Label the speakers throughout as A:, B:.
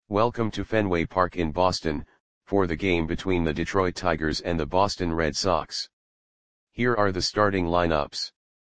A: Welcome to Fenway Park in Boston, for the game between the Detroit Tigers and the Boston Red Sox. Here are the starting lineups.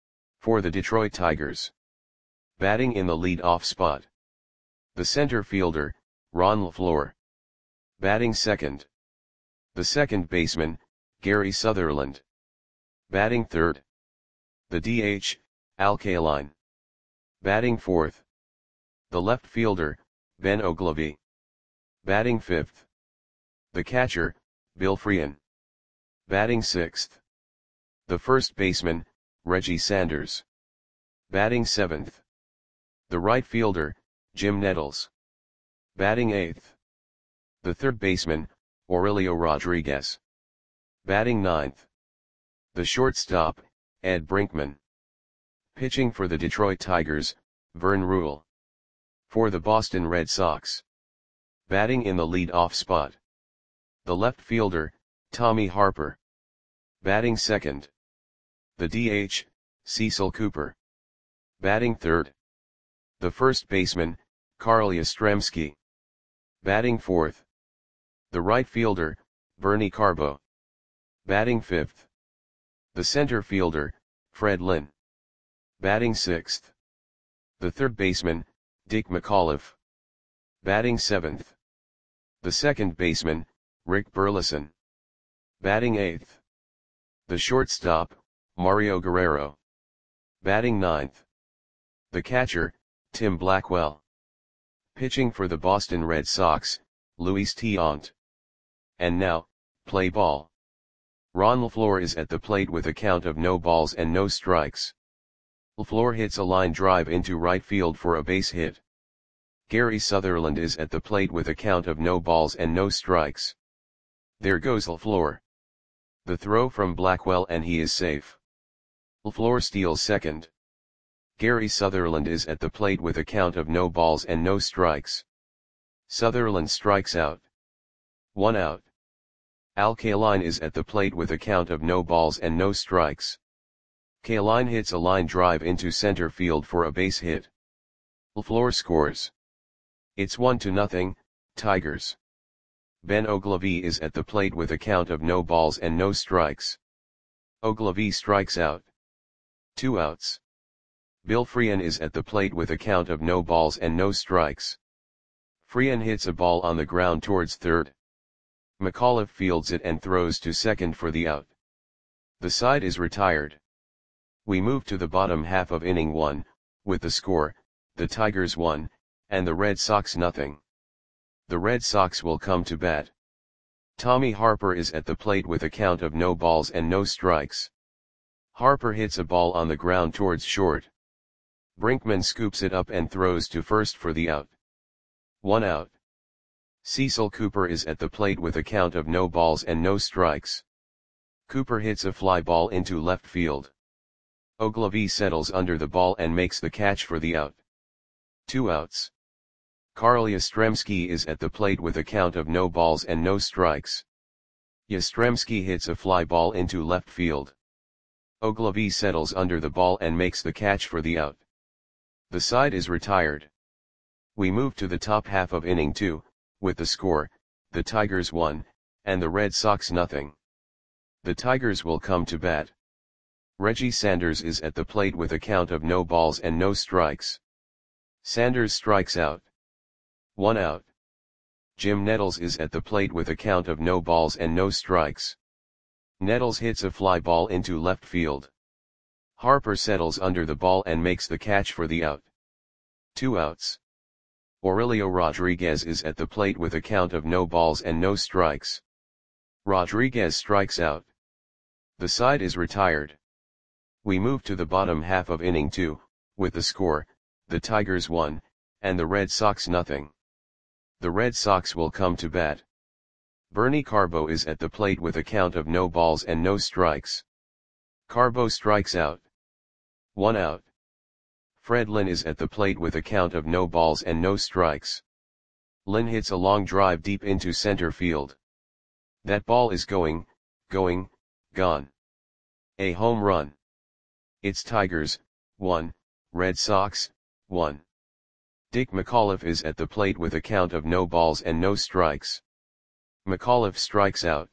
A: For the Detroit Tigers. Batting in the lead-off spot. The center fielder, Ron LeFlore. Batting second. The second baseman, Gary Sutherland. Batting third. The DH, Al Kaline. Batting fourth. The left fielder, Ben Oglivie. Batting fifth. The catcher, Bill Freehan. Batting sixth. The first baseman, Reggie Sanders. Batting seventh. The right fielder, Jim Nettles. Batting eighth. The third baseman, Aurelio Rodriguez. Batting ninth. The shortstop, Ed Brinkman. Pitching for the Detroit Tigers, Vern Ruhle. For the Boston Red Sox. Batting in the lead-off spot. The left fielder, Tommy Harper. Batting second. The DH, Cecil Cooper. Batting third. The first baseman, Carl Yastrzemski. Batting fourth. The right fielder, Bernie Carbo. Batting fifth. The center fielder, Fred Lynn. Batting sixth. The third baseman, Dick McAuliffe. Batting seventh. The second baseman, Rick Burleson. Batting eighth. The shortstop, Mario Guerrero. Batting ninth. The catcher, Tim Blackwell. Pitching for the Boston Red Sox, Luis Tiant. And now, play ball. Ron LeFlore is at the plate with a count of no balls and no strikes. LeFlore hits a line drive into right field for a base hit. Gary Sutherland is at the plate with a count of no balls and no strikes. There goes LeFlore. The throw from Blackwell and he is safe. LeFlore steals second. Gary Sutherland is at the plate with a count of no balls and no strikes. Sutherland strikes out. 1 out. Al Kaline is at the plate with a count of no balls and no strikes. Kaline hits a line drive into center field for a base hit. LeFlore scores. It's 1-0, Tigers. Ben Oglivie is at the plate with a count of no balls and no strikes. Oglivie strikes out. 2 outs. Bill Freehan is at the plate with a count of no balls and no strikes. Freehan hits a ball on the ground towards third. McAuliffe fields it and throws to second for the out. The side is retired. We move to the bottom half of inning 1, with the score, the Tigers 1, and the Red Sox 0. The Red Sox will come to bat. Tommy Harper is at the plate with a count of no balls and no strikes. Harper hits a ball on the ground towards short. Brinkman scoops it up and throws to first for the out. 1 out. Cecil Cooper is at the plate with a count of no balls and no strikes. Cooper hits a fly ball into left field. Oglivie settles under the ball and makes the catch for the out. 2 outs. Carl Yastrzemski is at the plate with a count of no balls and no strikes. Yastrzemski hits a fly ball into left field. Oglivie settles under the ball and makes the catch for the out. The side is retired. We move to the top half of inning 2, with the score, the Tigers 1, and the Red Sox 0. The Tigers will come to bat. Reggie Sanders is at the plate with a count of no balls and no strikes. Sanders strikes out. 1 out. Jim Nettles is at the plate with a count of no balls and no strikes. Nettles hits a fly ball into left field. Harper settles under the ball and makes the catch for the out. 2 outs. Aurelio Rodriguez is at the plate with a count of no balls and no strikes. Rodriguez strikes out. The side is retired. We move to the bottom half of inning 2, with the score, the Tigers 1, and the Red Sox 0. The Red Sox will come to bat. Bernie Carbo is at the plate with a count of no balls and no strikes. Carbo strikes out. 1 out. Fred Lynn is at the plate with a count of no balls and no strikes. Lynn hits a long drive deep into center field. That ball is gone. A home run. It's Tigers, 1, Red Sox, 1. Dick McAuliffe is at the plate with a count of no balls and no strikes. McAuliffe strikes out.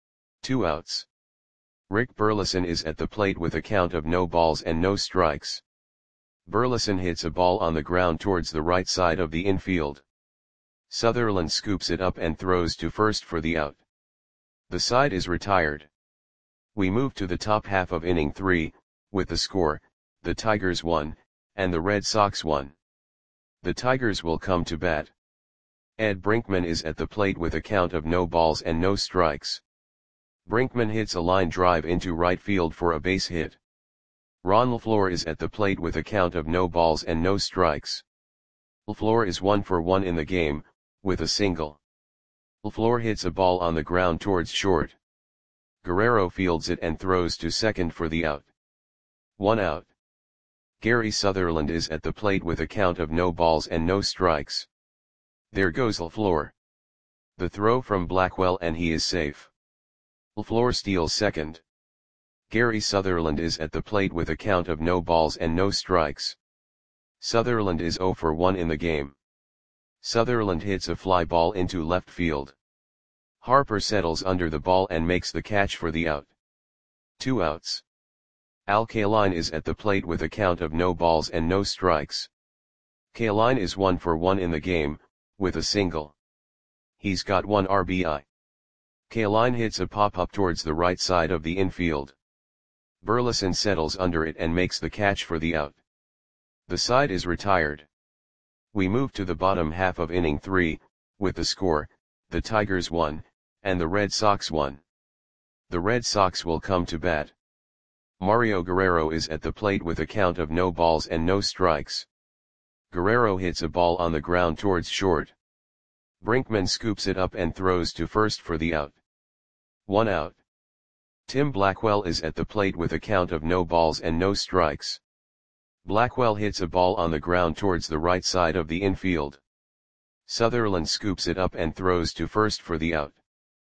A: 2 outs. Rick Burleson is at the plate with a count of no balls and no strikes. Burleson hits a ball on the ground towards the right side of the infield. Sutherland scoops it up and throws to first for the out. The side is retired. We move to the top half of inning 3, with the score, the Tigers 1, and the Red Sox 1. The Tigers will come to bat. Ed Brinkman is at the plate with a count of no balls and no strikes. Brinkman hits a line drive into right field for a base hit. Ron LaFleur is at the plate with a count of no balls and no strikes. LaFleur is 1 for 1 in the game, with a single. LaFleur hits a ball on the ground towards short. Guerrero fields it and throws to second for the out. 1 out. Gary Sutherland is at the plate with a count of no balls and no strikes. There goes LaFleur. The throw from Blackwell and he is safe. LaFleur steals second. Gary Sutherland is at the plate with a count of no balls and no strikes. Sutherland is 0 for 1 in the game. Sutherland hits a fly ball into left field. Harper settles under the ball and makes the catch for the out. 2 outs. Al Kaline is at the plate with a count of no balls and no strikes. Kaline is 1 for 1 in the game, with a single. He's got 1 RBI. Kaline hits a pop-up towards the right side of the infield. Burleson settles under it and makes the catch for the out. The side is retired. We move to the bottom half of inning 3, with the score, the Tigers 1, and the Red Sox 1. The Red Sox will come to bat. Mario Guerrero is at the plate with a count of no balls and no strikes. Guerrero hits a ball on the ground towards short. Brinkman scoops it up and throws to first for the out. 1 out. Tim Blackwell is at the plate with a count of no balls and no strikes. Blackwell hits a ball on the ground towards the right side of the infield. Sutherland scoops it up and throws to first for the out.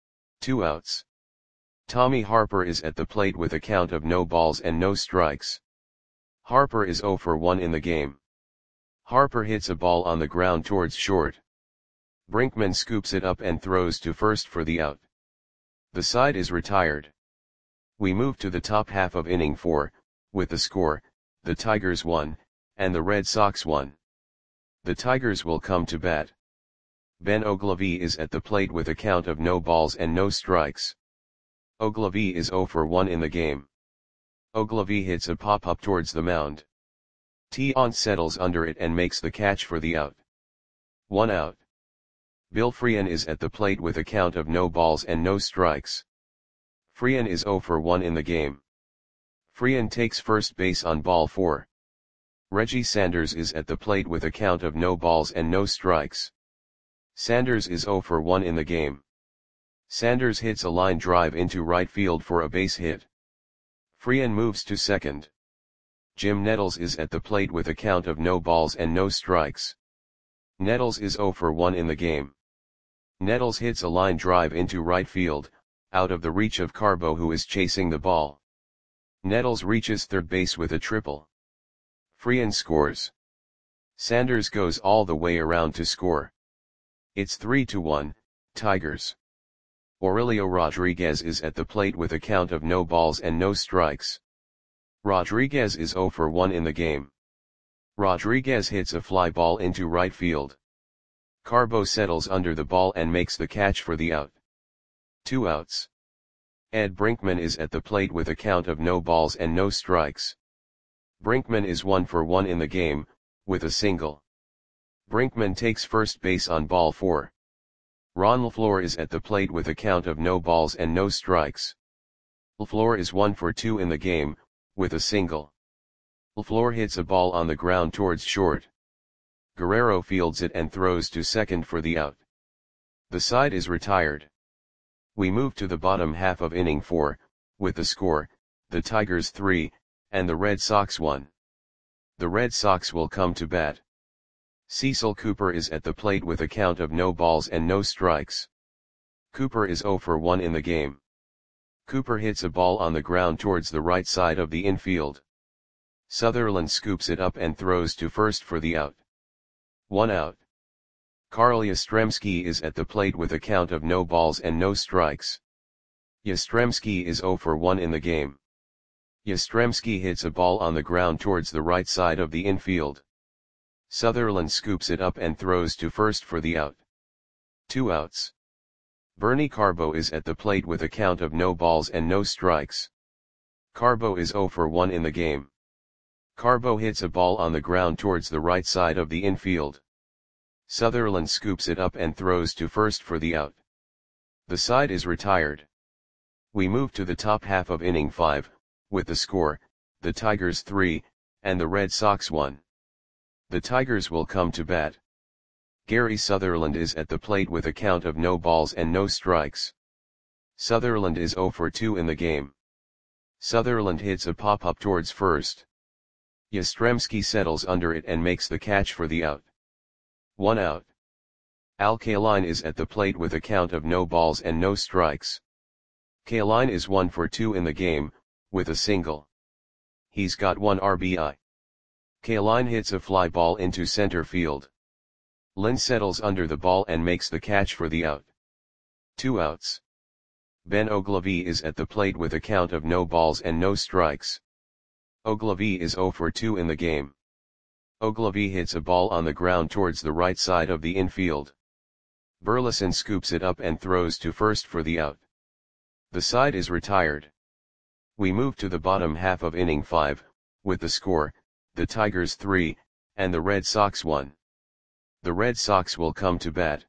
A: 2 outs. Tommy Harper is at the plate with a count of no balls and no strikes. Harper is 0 for 1 in the game. Harper hits a ball on the ground towards short. Brinkman scoops it up and throws to first for the out. The side is retired. We move to the top half of inning 4, with the score, the Tigers 1, and the Red Sox 1. The Tigers will come to bat. Ben Oglivie is at the plate with a count of no balls and no strikes. Oglivie is 0 for 1 in the game. Oglivie hits a pop-up towards the mound. Tion settles under it and makes the catch for the out. 1 out. Bill Freehan is at the plate with a count of no balls and no strikes. Freehan is 0 for 1 in the game. Freehan takes first base on ball 4. Reggie Sanders is at the plate with a count of no balls and no strikes. Sanders is 0 for 1 in the game. Sanders hits a line drive into right field for a base hit. Freehan moves to second. Jim Nettles is at the plate with a count of no balls and no strikes. Nettles is 0 for 1 in the game. Nettles hits a line drive into right field, out of the reach of Carbo, who is chasing the ball. Nettles reaches third base with a triple. Freehan scores. Sanders goes all the way around to score. It's 3-1, Tigers. Aurelio Rodriguez is at the plate with a count of no balls and no strikes. Rodriguez is 0 for 1 in the game. Rodriguez hits a fly ball into right field. Carbo settles under the ball and makes the catch for the out. 2 outs. Ed Brinkman is at the plate with a count of no balls and no strikes. Brinkman is 1 for 1 in the game, with a single. Brinkman takes first base on ball 4. Ron LaFleur is at the plate with a count of no balls and no strikes. LaFleur is 1 for 2 in the game, with a single. LaFleur hits a ball on the ground towards short. Guerrero fields it and throws to second for the out. The side is retired. We move to the bottom half of inning 4, with the score, the Tigers 3, and the Red Sox 1. The Red Sox will come to bat. Cecil Cooper is at the plate with a count of no balls and no strikes. Cooper is 0 for 1 in the game. Cooper hits a ball on the ground towards the right side of the infield. Sutherland scoops it up and throws to first for the out. 1 out. Karl Yastrzemski is at the plate with a count of no balls and no strikes. Yastrzemski is 0 for 1 in the game. Yastrzemski hits a ball on the ground towards the right side of the infield. Sutherland scoops it up and throws to first for the out. 2 outs. Bernie Carbo is at the plate with a count of no balls and no strikes. Carbo is 0 for 1 in the game. Carbo hits a ball on the ground towards the right side of the infield. Sutherland scoops it up and throws to first for the out. The side is retired. We move to the top half of inning 5, with the score, the Tigers 3, and the Red Sox 1. The Tigers will come to bat. Gary Sutherland is at the plate with a count of no balls and no strikes. Sutherland is 0 for 2 in the game. Sutherland hits a pop-up towards first. Yastrzemski settles under it and makes the catch for the out. 1 out. Al Kaline is at the plate with a count of no balls and no strikes. Kaline is 1 for 2 in the game, with a single. He's got 1 RBI. Kaline hits a fly ball into center field. Lynn settles under the ball and makes the catch for the out. 2 outs. Ben Ogilvie is at the plate with a count of no balls and no strikes. Ogilvie is 0 for 2 in the game. Ogilvie hits a ball on the ground towards the right side of the infield. Burleson scoops it up and throws to first for the out. The side is retired. We move to the bottom half of inning 5, with the score, the Tigers 3, and the Red Sox 1. The Red Sox will come to bat.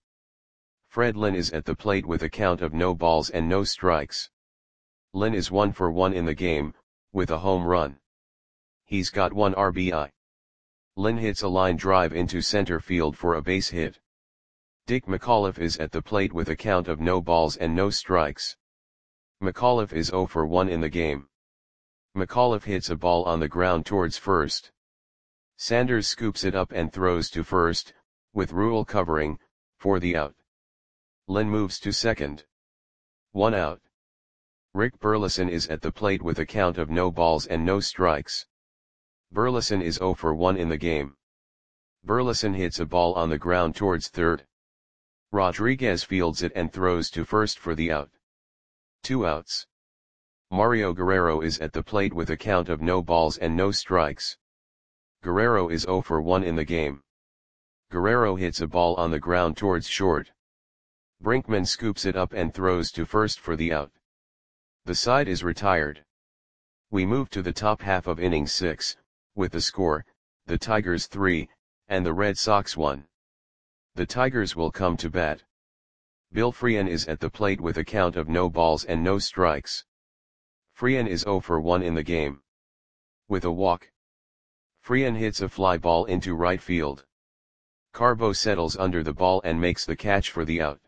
A: Fred Lynn is at the plate with a count of no balls and no strikes. Lynn is 1 for 1 in the game, with a home run. He's got 1 RBI. Lynn hits a line drive into center field for a base hit. Dick McAuliffe is at the plate with a count of no balls and no strikes. McAuliffe is 0 for 1 in the game. McAuliffe hits a ball on the ground towards first. Sanders scoops it up and throws to first, with Rule covering, for the out. Lynn moves to second. 1 out. Rick Burleson is at the plate with a count of no balls and no strikes. Burleson is 0 for 1 in the game. Burleson hits a ball on the ground towards third. Rodriguez fields it and throws to first for the out. 2 outs. Mario Guerrero is at the plate with a count of no balls and no strikes. Guerrero is 0 for 1 in the game. Guerrero hits a ball on the ground towards short. Brinkman scoops it up and throws to first for the out. The side is retired. We move to the top half of inning 6, with the score, the Tigers 3, and the Red Sox 1. The Tigers will come to bat. Bill Freehan is at the plate with a count of no balls and no strikes. Freehan is 0 for 1 in the game. With a walk. Freehan hits a fly ball into right field. Carbo settles under the ball and makes the catch for the out.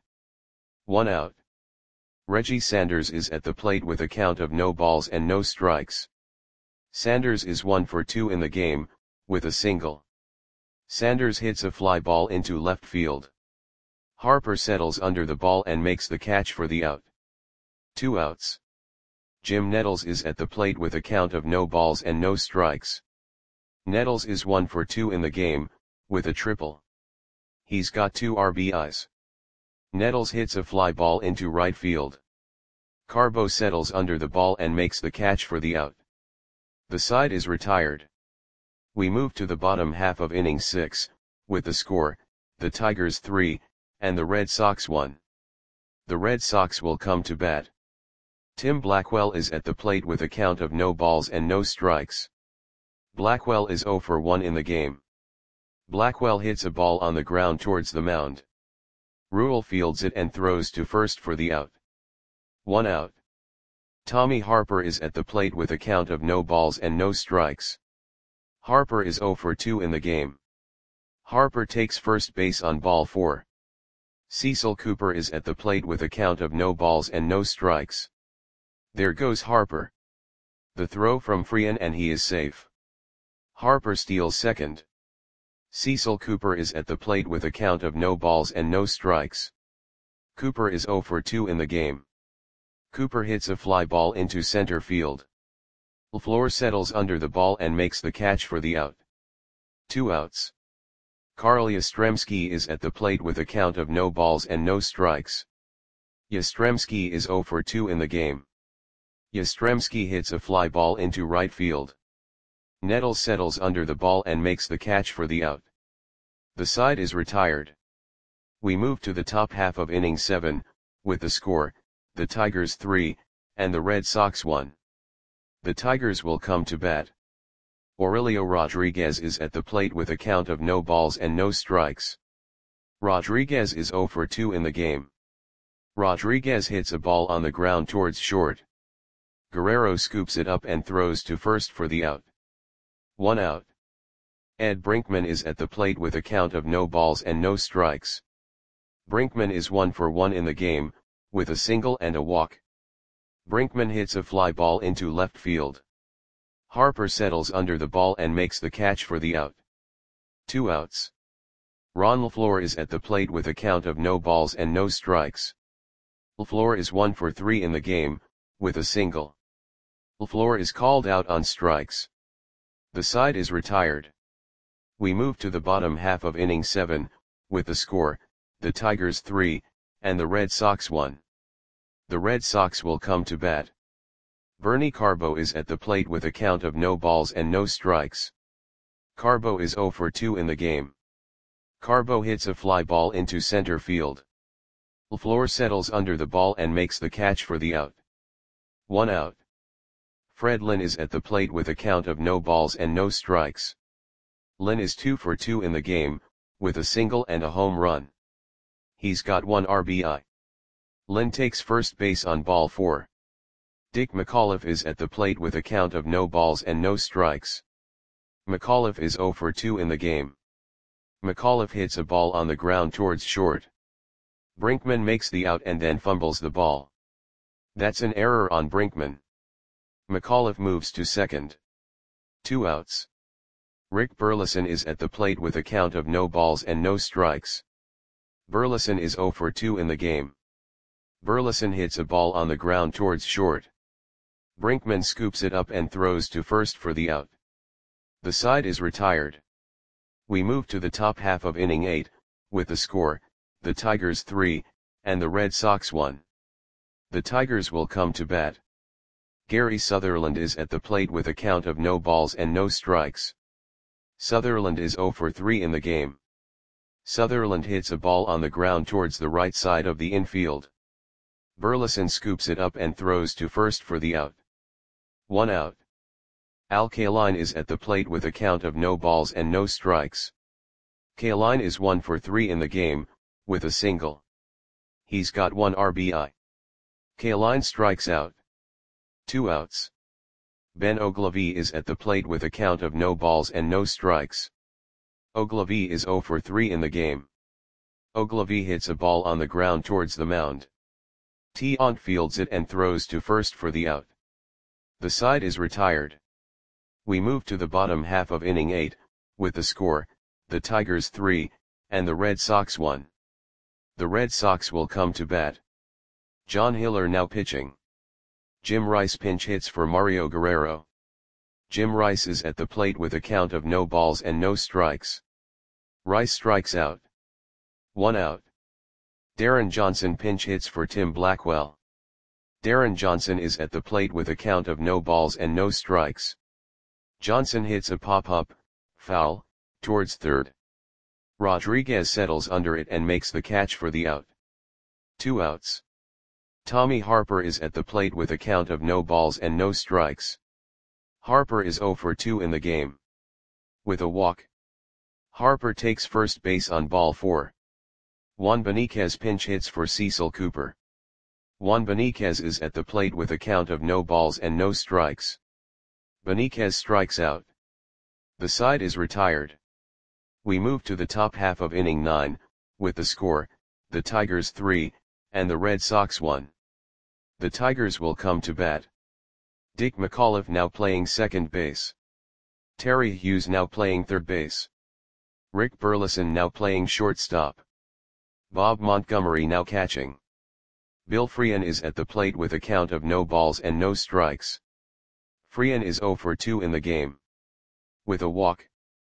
A: 1 out. Reggie Sanders is at the plate with a count of no balls and no strikes. Sanders is 1 for 2 in the game, with a single. Sanders hits a fly ball into left field. Harper settles under the ball and makes the catch for the out. 2 outs. Jim Nettles is at the plate with a count of no balls and no strikes. Nettles is 1 for 2 in the game, with a triple. He's got 2 RBIs. Nettles hits a fly ball into right field. Carbo settles under the ball and makes the catch for the out. The side is retired. We move to the bottom half of inning 6, with the score, the Tigers 3, and the Red Sox 1. The Red Sox will come to bat. Tim Blackwell is at the plate with a count of no balls and no strikes. Blackwell is 0 for 1 in the game. Blackwell hits a ball on the ground towards the mound. Rule fields it and throws to first for the out. 1 out. Tommy Harper is at the plate with a count of no balls and no strikes. Harper is 0 for 2 in the game. Harper takes first base on ball 4. Cecil Cooper is at the plate with a count of no balls and no strikes. There goes Harper. The throw from Freehan and he is safe. Harper steals second. Cecil Cooper is at the plate with a count of no balls and no strikes. Cooper is 0 for 2 in the game. Cooper hits a fly ball into center field. LaFleur settles under the ball and makes the catch for the out. 2 outs. Karl Yastrzemski is at the plate with a count of no balls and no strikes. Yastrzemski is 0 for 2 in the game. Yastrzemski hits a fly ball into right field. Nettles settles under the ball and makes the catch for the out. The side is retired. We move to the top half of inning 7, with the score, the Tigers 3, and the Red Sox 1. The Tigers will come to bat. Aurelio Rodriguez is at the plate with a count of no balls and no strikes. Rodriguez is 0 for 2 in the game. Rodriguez hits a ball on the ground towards short. Guerrero scoops it up and throws to first for the out. 1 out. Ed Brinkman is at the plate with a count of no balls and no strikes. Brinkman is 1 for 1 in the game, with a single and a walk. Brinkman hits a fly ball into left field. Harper settles under the ball and makes the catch for the out. 2 outs. Ron LaFleur is at the plate with a count of no balls and no strikes. LaFleur is 1 for 3 in the game, with a single. LaFleur is called out on strikes. The side is retired. We move to the bottom half of inning 7, with the score, the Tigers 3, and the Red Sox 1. The Red Sox will come to bat. Bernie Carbo is at the plate with a count of no balls and no strikes. Carbo is 0 for 2 in the game. Carbo hits a fly ball into center field. LaFleur settles under the ball and makes the catch for the out. 1 out. Fred Lynn is at the plate with a count of no balls and no strikes. Lynn is 2 for 2 in the game, with a single and a home run. He's got 1 RBI. Lynn takes first base on ball 4. Dick McAuliffe is at the plate with a count of no balls and no strikes. McAuliffe is 0 for 2 in the game. McAuliffe hits a ball on the ground towards short. Brinkman makes the out and then fumbles the ball. That's an error on Brinkman. McAuliffe moves to second. 2 outs. Rick Burleson is at the plate with a count of no balls and no strikes. Burleson is 0 for 2 in the game. Burleson hits a ball on the ground towards short. Brinkman scoops it up and throws to first for the out. The side is retired. We move to the top half of inning 8, with the score, the Tigers 3, and the Red Sox 1. The Tigers will come to bat. Gary Sutherland is at the plate with a count of no balls and no strikes. Sutherland is 0 for 3 in the game. Sutherland hits a ball on the ground towards the right side of the infield. Burleson scoops it up and throws to first for the out. 1 out. Al Kaline is at the plate with a count of no balls and no strikes. Kaline is 1 for 3 in the game, with a single. He's got 1 RBI. Kaline strikes out. 2 outs. Ben Ogilvie is at the plate with a count of no balls and no strikes. Ogilvie is 0 for 3 in the game. Ogilvie hits a ball on the ground towards the mound. Tiant fields it and throws to first for the out. The side is retired. We move to the bottom half of inning 8, with the score, the Tigers 3, and the Red Sox 1. The Red Sox will come to bat. John Hiller now pitching. Jim Rice pinch hits for Mario Guerrero. Jim Rice is at the plate with a count of no balls and no strikes. Rice strikes out. 1 out. Darren Johnson pinch hits for Tim Blackwell. Darren Johnson is at the plate with a count of no balls and no strikes. Johnson hits a pop-up, foul, towards third. Rodriguez settles under it and makes the catch for the out. 2 outs. Tommy Harper is at the plate with a count of no balls and no strikes. Harper is 0 for 2 in the game. With a walk. Harper takes first base on ball 4. Juan Beniquez pinch hits for Cecil Cooper. Juan Beniquez is at the plate with a count of no balls and no strikes. Beniquez strikes out. The side is retired. We move to the top half of inning 9, with the score, the Tigers 3, and the Red Sox 1. The Tigers will come to bat. Dick McAuliffe now playing second base. Terry Hughes now playing third base. Rick Burleson now playing shortstop. Bob Montgomery now catching. Bill Freehan is at the plate with a count of no balls and no strikes. Freehan is 0 for 2 in the game. With a walk.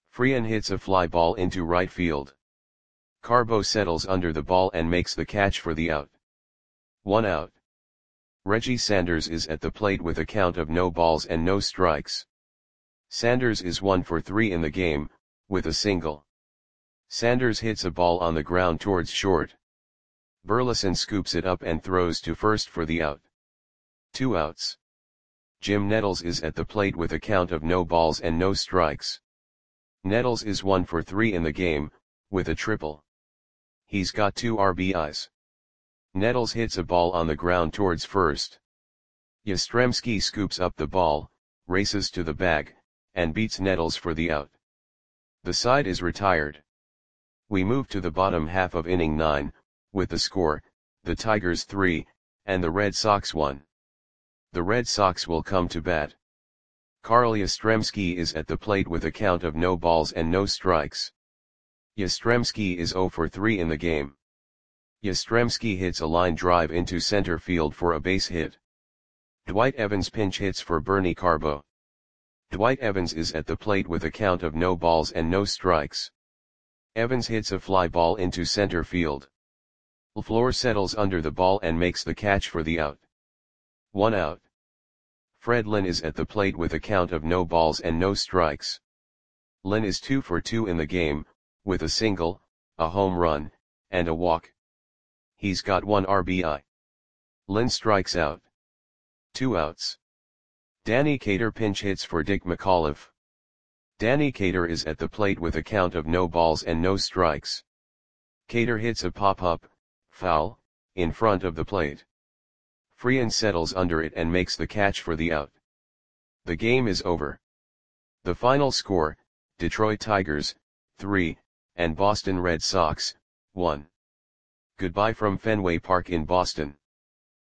A: Freehan hits a fly ball into right field. Carbo settles under the ball and makes the catch for the out. 1 out. Reggie Sanders is at the plate with a count of no balls and no strikes. Sanders is 1 for 3 in the game, with a single. Sanders hits a ball on the ground towards short. Burleson scoops it up and throws to first for the out. 2 outs. Jim Nettles is at the plate with a count of no balls and no strikes. Nettles is 1 for 3 in the game, with a triple. He's got 2 RBIs. Nettles hits a ball on the ground towards first. Yastrzemski scoops up the ball, races to the bag, and beats Nettles for the out. The side is retired. We move to the bottom half of inning 9, with the score, the Tigers 3, and the Red Sox 1. The Red Sox will come to bat. Carl Yastrzemski is at the plate with a count of no balls and no strikes. Yastrzemski is 0 for 3 in the game. Yastrzemski hits a line drive into center field for a base hit. Dwight Evans pinch hits for Bernie Carbo. Dwight Evans is at the plate with a count of no balls and no strikes. Evans hits a fly ball into center field. LaFleur settles under the ball and makes the catch for the out. 1 out. Fred Lynn is at the plate with a count of no balls and no strikes. Lynn is 2 for 2 in the game, with a single, a home run, and a walk. He's got 1 RBI. Lynn strikes out. 2 outs. Danny Cater pinch hits for Dick McAuliffe. Danny Cater is at the plate with a count of no balls and no strikes. Cater hits a pop-up, foul, in front of the plate. Freehan settles under it and makes the catch for the out. The game is over. The final score, Detroit Tigers, 3, and Boston Red Sox, 1. Goodbye from Fenway Park in Boston.